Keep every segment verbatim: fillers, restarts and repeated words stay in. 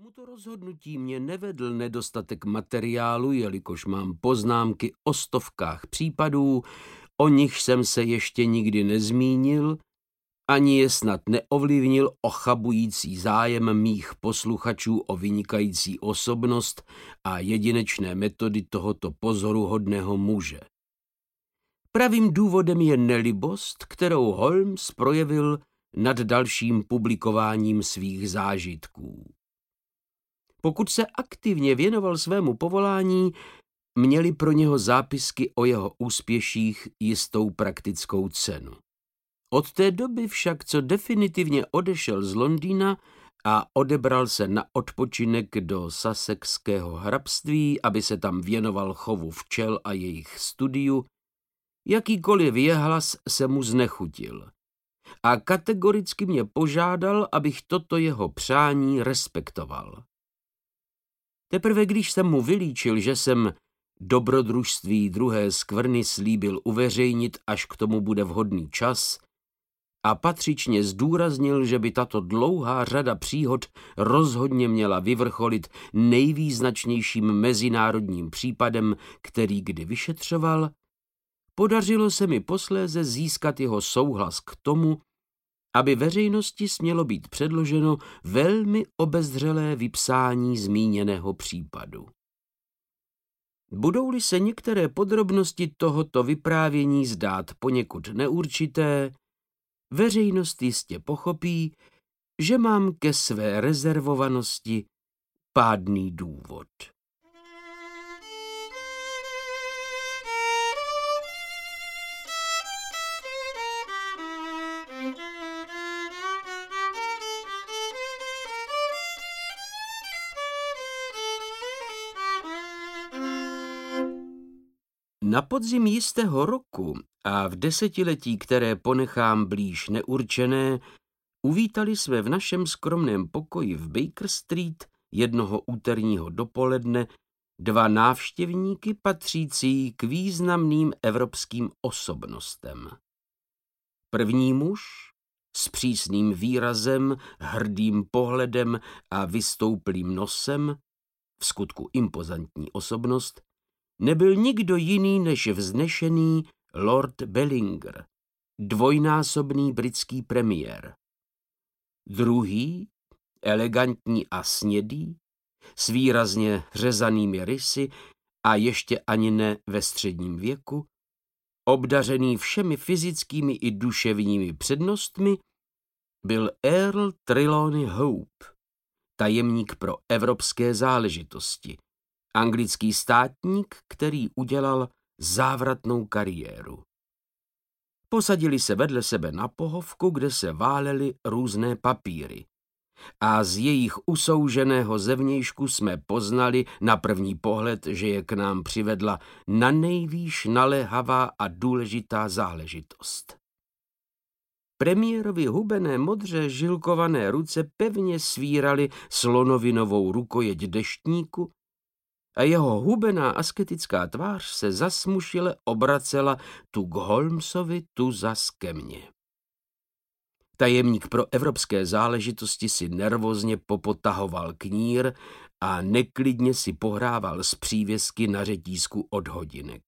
tomuto rozhodnutí mě nevedl nedostatek materiálu, jelikož mám poznámky o stovkách případů, o nichž jsem se ještě nikdy nezmínil, ani je snad neovlivnil ochabující zájem mých posluchačů o vynikající osobnost a jedinečné metody tohoto pozoruhodného muže. Pravým důvodem je nelibost, kterou Holmes projevil nad dalším publikováním svých zážitků. Pokud se aktivně věnoval svému povolání, měly pro něho zápisky o jeho úspěších jistou praktickou cenu. Od té doby však, co definitivně odešel z Londýna a odebral se na odpočinek do Sussexského hrabství, aby se tam věnoval chovu včel a jejich studiu, jakýkoliv jehlas se mu znechutil a kategoricky mě požádal, abych toto jeho přání respektoval. Teprve když jsem mu vylíčil, že jsem dobrodružství druhé skvrny slíbil uveřejnit, až k tomu bude vhodný čas, a patřičně zdůraznil, že by tato dlouhá řada příhod rozhodně měla vyvrcholit nejvýznačnějším mezinárodním případem, který kdy vyšetřoval, podařilo se mi posléze získat jeho souhlas k tomu, aby veřejnosti smělo být předloženo velmi obezřelé vypsání zmíněného případu. Budou-li se některé podrobnosti tohoto vyprávění zdát poněkud neurčité, veřejnost jistě pochopí, že mám ke své rezervovanosti pádný důvod. Na podzim jistého roku a v desetiletí, které ponechám blíž neurčené, uvítali jsme v našem skromném pokoji v Baker Street jednoho úterního dopoledne dva návštěvníky patřící k významným evropským osobnostem. První muž s přísným výrazem, hrdým pohledem a vystouplým nosem, vskutku impozantní osobnost, nebyl nikdo jiný než vznešený Lord Bellinger, dvojnásobný britský premiér. Druhý, elegantní a snědý, s výrazně řezanými rysy a ještě ani ne ve středním věku, obdařený všemi fyzickými i duševními přednostmi, byl Earl Trelawney Hope, tajemník pro evropské záležitosti, anglický státník, který udělal závratnou kariéru. Posadili se vedle sebe na pohovku, kde se válely různé papíry. A z jejich usouženého zevnějšku jsme poznali na první pohled, že je k nám přivedla nanejvýš naléhavá a důležitá záležitost. Premiérovi hubené modře žilkované ruce pevně svíraly slonovinovou rukojeť deštníku a jeho hubená asketická tvář se zasmušile obracela tu k Holmesovi, tu zas ke mně. Tajemník pro evropské záležitosti si nervózně popotahoval knír a neklidně si pohrával s přívěsky na řetízku od hodinek.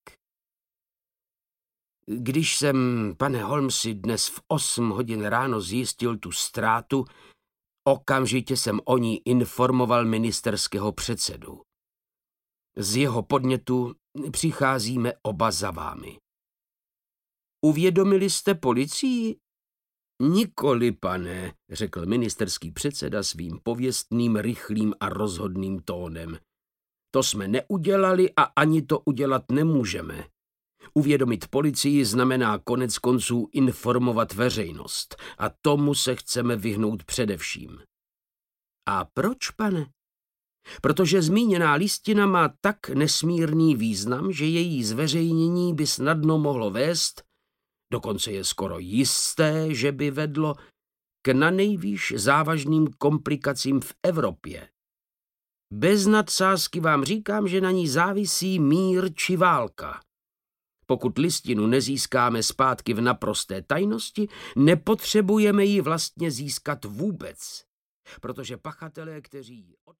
Když jsem, pane Holmesi, dnes v osm hodin ráno zjistil tu ztrátu, okamžitě jsem o ní informoval ministerského předsedu. Z jeho podnětu přicházíme oba za vámi. Uvědomili jste policii? Nikoli, pane, řekl ministerský předseda svým pověstným, rychlým a rozhodným tónem. To jsme neudělali a ani to udělat nemůžeme. Uvědomit policii znamená konec konců informovat veřejnost a tomu se chceme vyhnout především. A proč, pane? Protože zmíněná listina má tak nesmírný význam, že její zveřejnění by snadno mohlo vést, dokonce je skoro jisté, že by vedlo k nanejvýš závažným komplikacím v Evropě. Bez nadsázky vám říkám, že na ní závisí mír či válka. Pokud listinu nezískáme zpátky v naprosté tajnosti, nepotřebujeme ji vlastně získat vůbec, protože pachatelé, kteří